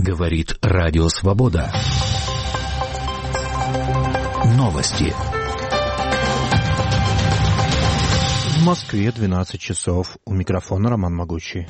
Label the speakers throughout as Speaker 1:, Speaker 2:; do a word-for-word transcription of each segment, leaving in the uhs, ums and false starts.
Speaker 1: Говорит Радио Свобода. Новости.
Speaker 2: В Москве двенадцать часов. У микрофона Роман Могучий.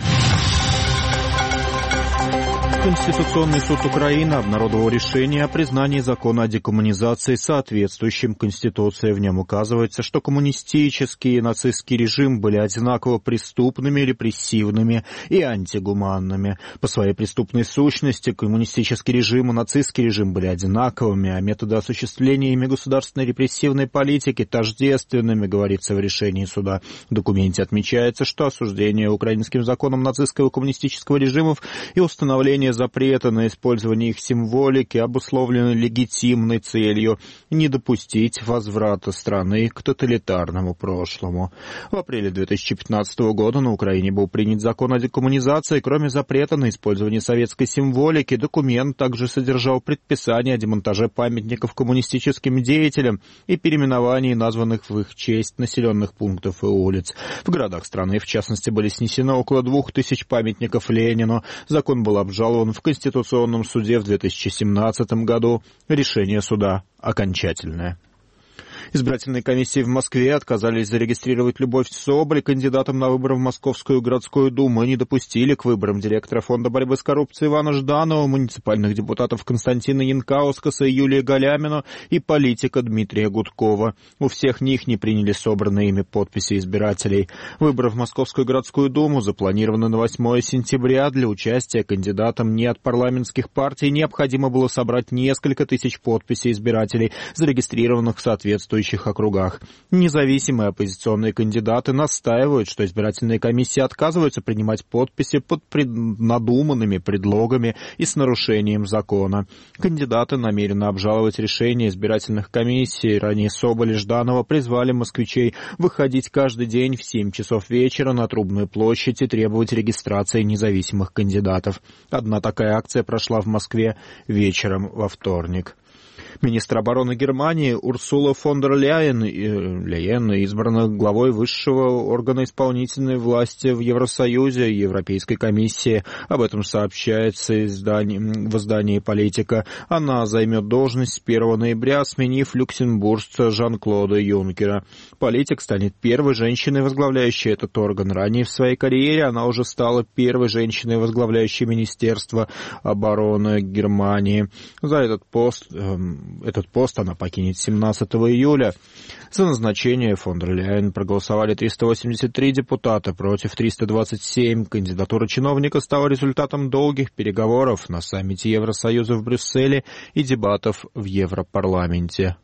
Speaker 2: Конституционный суд Украины обнародовал решение о признании закона о декоммунизации соответствующим Конституции. В нем указывается, что коммунистический и нацистский режим были одинаково преступными, репрессивными и антигуманными. По своей преступной сущности коммунистический режим и нацистский режим были одинаковыми, а методы осуществления ими государственной репрессивной политики тождественными, говорится в решении суда. В документе отмечается, что осуждение украинским законом нацистского и коммунистического режимов и установление запрета на использование их символики обусловлено легитимной целью не допустить возврата страны к тоталитарному прошлому. В апреле две тысячи пятнадцатого года на Украине был принят закон о декоммунизации. Кроме запрета на использование советской символики, документ также содержал предписание о демонтаже памятников коммунистическим деятелям и переименовании названных в их честь населенных пунктов и улиц. В городах страны, в частности, были снесены около двух тысяч памятников Ленину. Закон был обжалован в Конституционном суде в две тысячи семнадцатом году. Решение суда окончательное. Избирательные комиссии в Москве отказались зарегистрировать Любовь Соболь кандидатом на выборы в Московскую городскую думу и не допустили к выборам директора Фонда борьбы с коррупцией Ивана Жданова, муниципальных депутатов Константина Янкаускаса и Юлии Галямину и политика Дмитрия Гудкова. У всех них не приняли собранные ими подписи избирателей. Выборы в Московскую городскую думу запланированы на восьмое сентября. Для участия кандидатам не от парламентских партий необходимо было собрать несколько тысяч подписей избирателей, зарегистрированных в соответствующих округах. Независимые оппозиционные кандидаты настаивают, что избирательные комиссии отказываются принимать подписи под пред... надуманными предлогами и с нарушением закона. Кандидаты намерены обжаловать решение избирательных комиссий. Ранее Соболь и Жданова призвали москвичей выходить каждый день в семь часов вечера на Трубную площадь и требовать регистрации независимых кандидатов. Одна такая акция прошла в Москве вечером во вторник. Министр обороны Германии Урсула фон дер Ляйен, Ляйен избрана главой высшего органа исполнительной власти в Евросоюзе и Европейской комиссии. Об этом сообщается в издании «Политика». Она займет должность с первого ноября, сменив люксембуржца Жан-Клода Юнкера. «Политик» станет первой женщиной, возглавляющей этот орган. Ранее в своей карьере она уже стала первой женщиной, возглавляющей Министерство обороны Германии. За этот пост... Этот пост она покинет семнадцатого июля. За назначение фон дер Ляйен проголосовали триста восемьдесят три депутата против триста двадцать семь. Кандидатура чиновника стала результатом долгих переговоров на саммите Евросоюза в Брюсселе и дебатов в Европарламенте.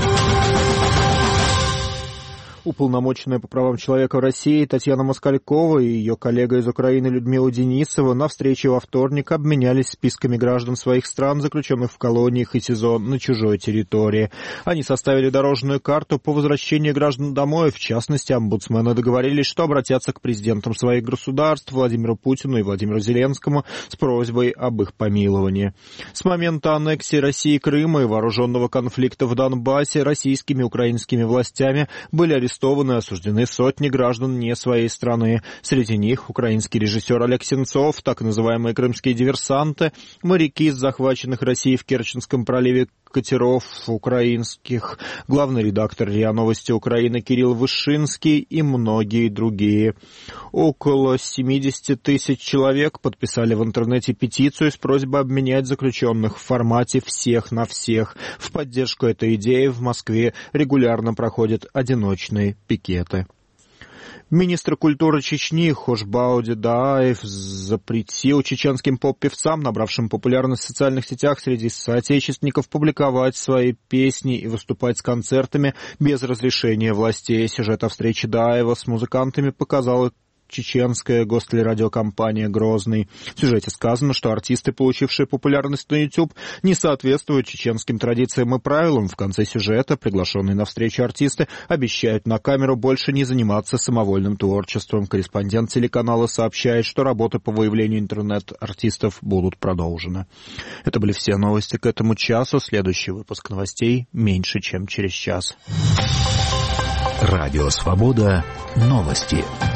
Speaker 2: Уполномоченная по правам человека в России Татьяна Москалькова и ее коллега из Украины Людмила Денисова на встрече во вторник обменялись списками граждан своих стран, заключенных в колониях и СИЗО на чужой территории. Они составили дорожную карту по возвращению граждан домой. В частности, омбудсмены договорились, что обратятся к президентам своих государств Владимиру Путину и Владимиру Зеленскому с просьбой об их помиловании. С момента аннексии России Крыма и вооруженного конфликта в Донбассе российскими и украинскими властями были арестованы Арестованы и осуждены сотни граждан не своей страны. Среди них украинский режиссер Олег Сенцов, так называемые крымские диверсанты, моряки из захваченных Россией в Керченском проливе катеров украинских, главный редактор РИА Новости Украины Кирилл Вышинский и многие другие. Около семьдесят тысяч человек подписали в интернете петицию с просьбой обменять заключенных в формате «всех на всех». В поддержку этой идеи в Москве регулярно проходят одиночные пикеты. Министр культуры Чечни Хошбауди Дааев запретил чеченским поп-певцам, набравшим популярность в социальных сетях среди соотечественников, публиковать свои песни и выступать с концертами без разрешения властей. Сюжет о встрече Дааева с музыкантами показал чеченская гостелерадиокомпания «Грозный». В сюжете сказано, что артисты, получившие популярность на YouTube, не соответствуют чеченским традициям и правилам. В конце сюжета приглашенные на встречу артисты обещают на камеру больше не заниматься самовольным творчеством. Корреспондент телеканала сообщает, что работы по выявлению интернет-артистов будут продолжены. Это были все новости к этому часу. Следующий выпуск новостей меньше, чем через час.
Speaker 1: Радио «Свобода». Новости.